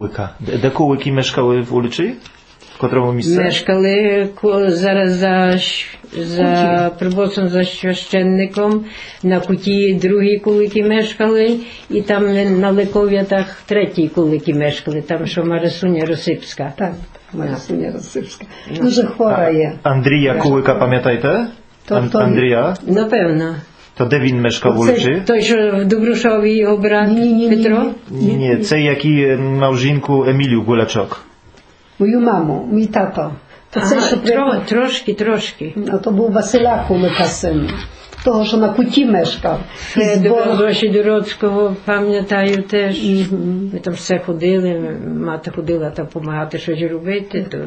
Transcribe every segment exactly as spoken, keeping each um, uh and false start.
Де кулики мешкали в вулиці? В котрому місці? Мешкали зараз за, за приборцем, за священником, на куті другі кулики мешкали, і там на Ликов'ятах треті кулики мешкали, там що Марисуня Росипська. Так, Марисуня Росипська. Дуже хвора є. Андрія Кулика, пам'ятаєте? Тобто, Андрія? Напевно. То де він мешкав в вулиці? Той, що в Добрушові його брат ні, ні, Петро? Ні, ні, це який мав жінку Емілію Гулячок. Мою маму, мій тато. То Ага, це, що тро, трошки, трошки. А то був Василя Кулика син. Того, що на куті мешкав. Федора Сидородського пам'ятаю теж. Mm-hmm. Ми там все ходили, мати ходила там допомагати щось робити. То...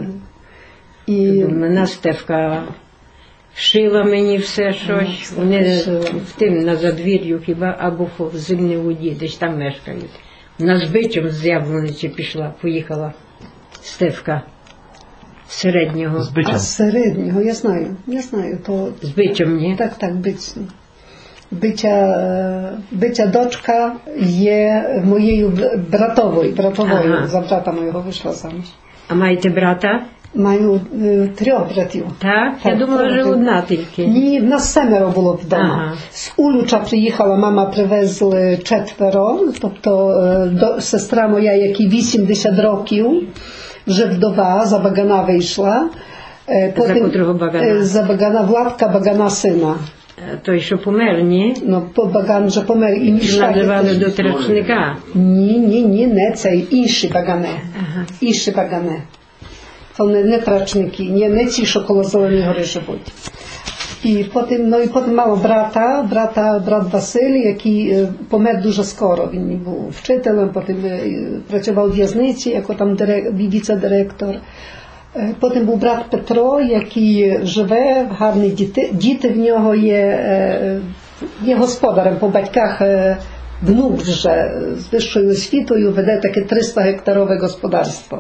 І мене Стефка шила мені все щось. Вони в тим на задвір'ю хіба, або в Зимній воді, десь там мешкають. На Збичем з Яблоничі пішла, поїхала Стефка. З середнього. З Бичем. А з середнього, я знаю, я знаю. То... З Бичем, ні? Так, так, Бич. Бича, бича дочка є моєю братовою, братовою, ага. За брата моєго вийшла заміж. А маєте брата? Маю е, трьох братів. Так? так? Я думала, що одна тільки. Ні, в нас семеро було вдома. Ага. З Улюча приїхала, мама привезли четверо, тобто е, до, сестра моя, якій вісімдесят років, вже вдова, за Багана вийшла. Е, потім, за котрого Багана? Е, за Багана, Владка Багана сина. Той, що помер, ні? Ну, по Баган вже помер. І називали до Тречника? Ні, ні, ні, не цей, інші Багане. Ага. Інші Багане. То не, не трачники, не, не ці, що коло Зеленої гори живуть. І потім, ну, і потім мав брата, брата, брат Василь, який е, помер дуже скоро. Він був вчителем, потім е, працював в в'язниці, як там дирек, віце-директор. Е, потім був брат Петро, який живе, гарні діти, діти в нього є, е, є господарем по батьках, е, внук вже з вищою освітою, веде таке триста гектарове господарство.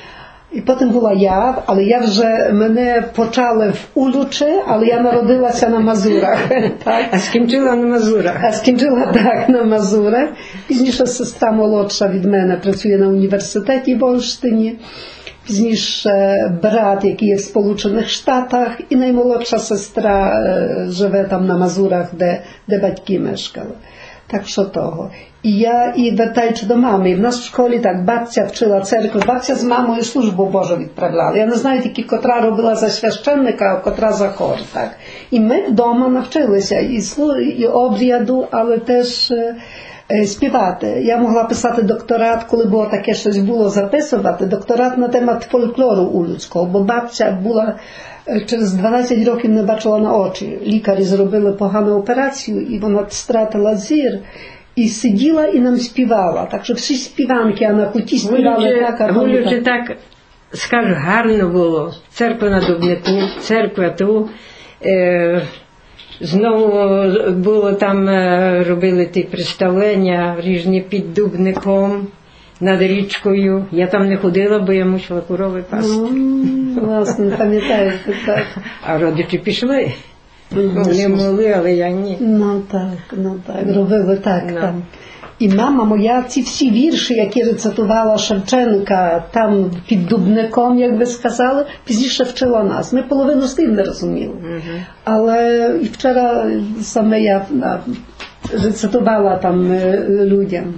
І потім була я, але я вже, мене почали в Улючі, але я народилася на Мазурах. Так? А скінчила на Мазурах? А скінчила, так, на Мазурах. Пізніше сестра молодша від мене працює на університеті в Ольштині. Пізніше брат, який є в Сполучених Штатах, і наймолодша сестра живе там на Мазурах, де, де батьки мешкали. Так що того. І я, і вертаючи до мами, і в нас в школі так бабця вчила церкву, бабця з мамою службу Божу відправляла. Я не знаю тільки, котра робила за священника, а котра за хор, так. І ми вдома навчилися і, і обряду, але теж е, співати. Я могла писати докторат, коли було таке щось було записувати, докторат на темат фольклору улюцького, бо бабця була через дванадцять років не бачила на очі. Лікарі зробили погану операцію, і вона втратила зір. І сиділа і нам співала. Так що всі співанки, а на куті співали так, а Гулючи так, скажу, гарно було. Церква на Дубнику, церква ту. Е, знову було там, е, робили ті представлення різні під Дубником, над річкою. Я там не ходила, бо я мусила корови пасти. Ну, власне, пам'ятаєте, так. А родичі пішли. Вони могли, але я ні. Ну так, ну так, робили так, no. Там. І мама моя, ці всі вірші, які рецитувала Шевченка там під Дубником, як ви сказали, пізніше вчила нас. Ми половину з тим не розуміли. Uh-huh. Але і вчора саме я да, рецитувала там людям.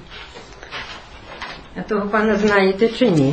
А того пана знаєте чи ні?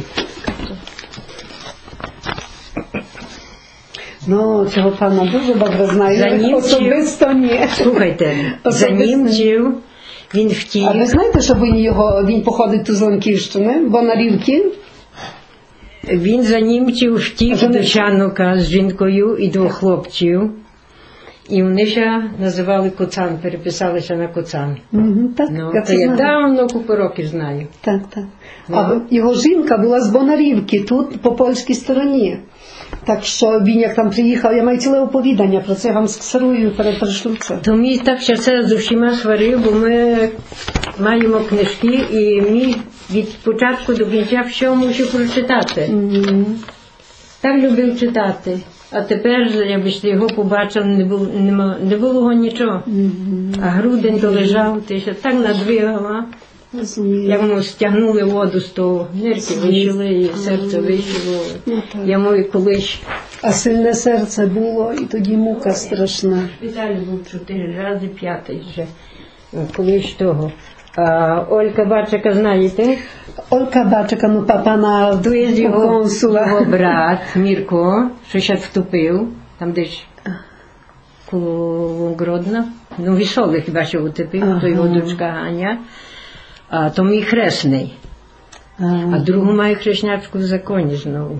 Ну, цього пана дуже добре знаю. За німців, особисто ні. Слухайте, за німців він втік. А ви знаєте, що він, його, він походить з Ланківщини, бо на Рівки? Він за німців втік до Чанука з жінкою і двох хлопців. І вони ще називали Коцан, переписалися на Коцан. Угу, так, ну, я то я давно купу років знаю. Так, так. Ну. А його жінка була з Бонарівки, тут, по польській стороні. Так що він, як там приїхав, я маю ціле оповідання про це, я вам сксерую, перешлю це. То мій так ще це з усіма сварив, бо ми маємо книжки, і мій від початку до кінця все мушу прочитати. Mm-hmm. Так любив читати. А тепер, якби його побачив, не було, не було нічого. Mm-hmm. А грудень то лежав, ти ще так надвигала. Розумію. Йому стягнули воду з того, нирки вищили, і серце вищило. Ну, так. Йому і колись А сильне серце було, і тоді мука страшна. Віталій був чотири рази, п'ятий вже. Колись того. А, Олька Бачика, знаєте? Олька Бачика, ну пана То є його, консула. його брат Мірко, що ще втопив, там десь коло Гродно. Ну, Вісоли хіба що утопив, Ага. то його дочка Ганя. А то мій хресний. А другу маю хрещнячку в законі знову.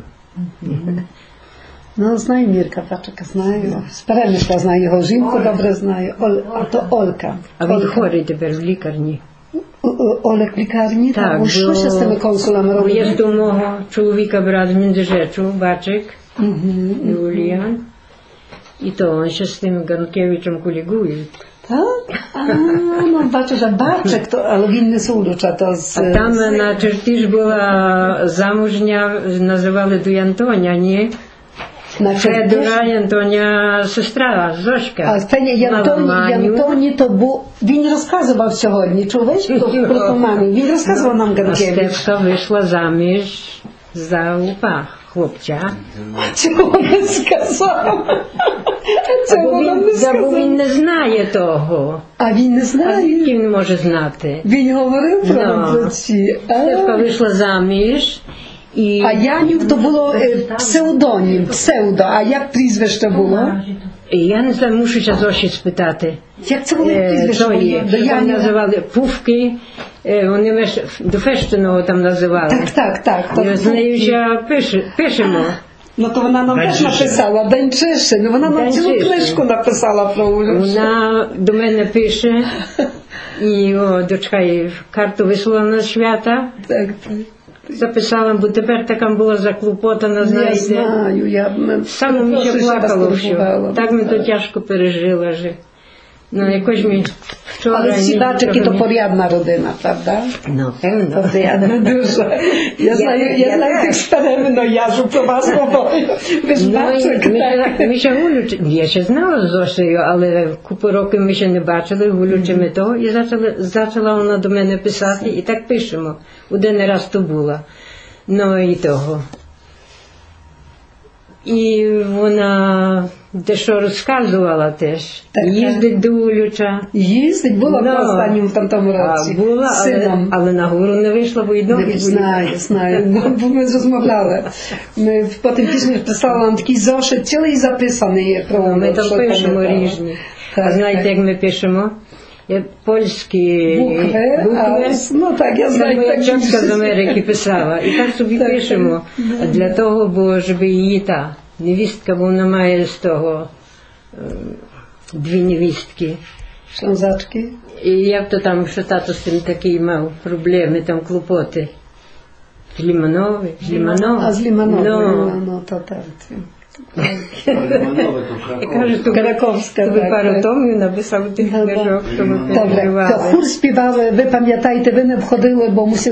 Ну, знаю Мірка Бачика, знаю. З перемишла знаю його жінку, добре знаю. Ол, а то Олька. А він Олька. хворий тепер в лікарні. О- О- Олег в лікарні? Так, Так, що ще з тими консулами бо робить? є до мого чоловіка брат з Міндежечу, Бачик, Юліан. І то він ще з тим Ганкевичем кулігує. Так? А, ну бачиш, а Бачик, то, але він не Сулуча, то з... А там на черті ж була замужня, називали до Антоня, ні? на Федора і Антоня сестра, Зошка. А Феня Янтоні, Янтоні, то був, він розказував сьогодні, чуєш, то про мамі, він розказував нам А Ганкевич. Степка вийшла заміж за упа хлопця. Чого не сказав? Цього Бо нам він, не да, бо сказав. він не знає того. А він не А знає? звідки він може знати? Він говорив про Ну. ці. Степка А, вийшла заміж. І... а Янів то було е, псевдонім, псевдо, а як прізвище було? І я не знаю, мушу ще Зоші спитати. Як це було Е, прізвище? Зої, було? До що там Янів? називали Пувки, е, вони меш... до Фещеного там називали. Так, так, так. то- І з нею ще пише, пишемо. Ну то вона нам теж написала Данчишин, ну вона нам цілу Данчишин. книжку написала про Улю. Вона до мене пише, і о, дочка їй карту вислала на свята, Так, так. записала, бо тепер така була заклопотана, Я знаєте. знаю, я б Саме мені ще Просто плакало раз все. турбувала. Так ми то тяжко пережила же. Ну, якось ми вчора... Але всі нічого Бачики то не- порядна родина, правда? Ну, певно. Порядна дуже. Я знаю, я знаю тих старемно, я ж про вас говорю. Ви ж Ну, Бачик, і ми, так. ще- ми ще гулючи, я ще знала з Зошею, але купу років ми ще не бачили, гулючими того, і почала, почала вона до мене писати, і так пишемо. Один раз то була. Ну і того. І вона дещо розказувала теж. Так, Їздить до Улюча. Їздить, була Ну, в останньому там тому році. А, була, з але, сином. але на гору не вийшла, бо й ноги Не боліли. знаю, знаю, бо ми розмовляли. Ми потім пізніше писали нам такий зошит, цілий записаний про Ну, ми Улю, там що пишемо пам'ятала. різні. Так, А знаєте, так. як ми пишемо? Є польські Букви, а, ну так, я Це знаю. моя так, тітка що- з Америки писала. І так собі Так, пишемо. А для того, бо щоб її та невістка, бо вона має з того е, дві невістки. Шланзачки. І як то там, що тато з тим такий мав проблеми, там клопоти. З Ліманови, з Ліманова. А з Ліманова, Ну, ну, то так. я кажу, то Краковська, тобі так, пару так. томів написав тих Добре. книжок, що ми Добре, то переживали. хур співали, ви пам'ятаєте, ви не входили, бо мусили